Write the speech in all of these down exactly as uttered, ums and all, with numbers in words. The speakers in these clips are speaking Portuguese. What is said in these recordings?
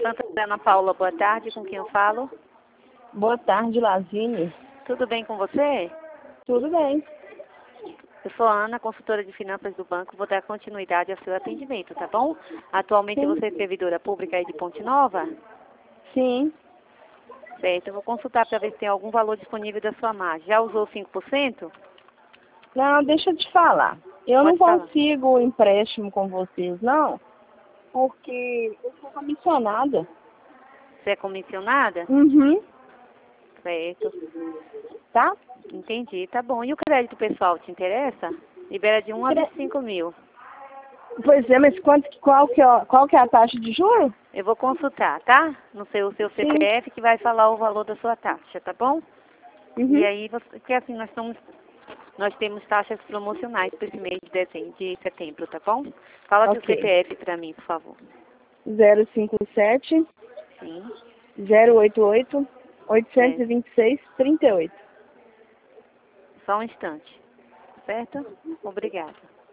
Santa Ana Paula, boa tarde, com quem eu falo? Boa tarde, Lazine. Tudo bem com você? Tudo bem. Eu sou a Ana, consultora de finanças do banco, vou dar continuidade ao seu atendimento, tá bom? Atualmente Sim. você é servidora pública aí de Ponte Nova? Sim. Certo, eu vou consultar para ver se tem algum valor disponível da sua margem. Já usou cinco por cento? Não, deixa eu te falar. Eu Pode não falar. consigo empréstimo com vocês, não, porque eu sou comissionada. Você é comissionada? Uhum. Certo, Tá? entendi, tá bom. E o crédito pessoal te interessa? Libera de um a vinte e cinco mil. Pois é, mas quanto, qual, que é, qual que é a taxa de juros? Eu vou consultar, tá? No seu, seu Sim. C P F que vai falar o valor da sua taxa, tá bom? Uhum. E aí, você, porque assim, nós, estamos, nós temos taxas promocionais para esse mês de, dezembro, de setembro, tá bom? Fala seu Ok. C P F para mim, por favor. zero cinco sete, Sim, zero oito oito, oito certo. dois seis, três oito. Só um instante, certo? Obrigada.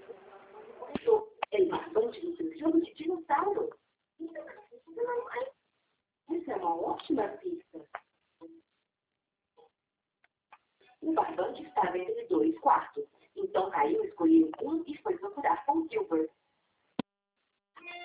El bastante do seu jogo de dinossauro. Essa é uma ótima pista. O barbante estava entre dois quartos. Então Caio escolheu um e foi procurar com Gilbert.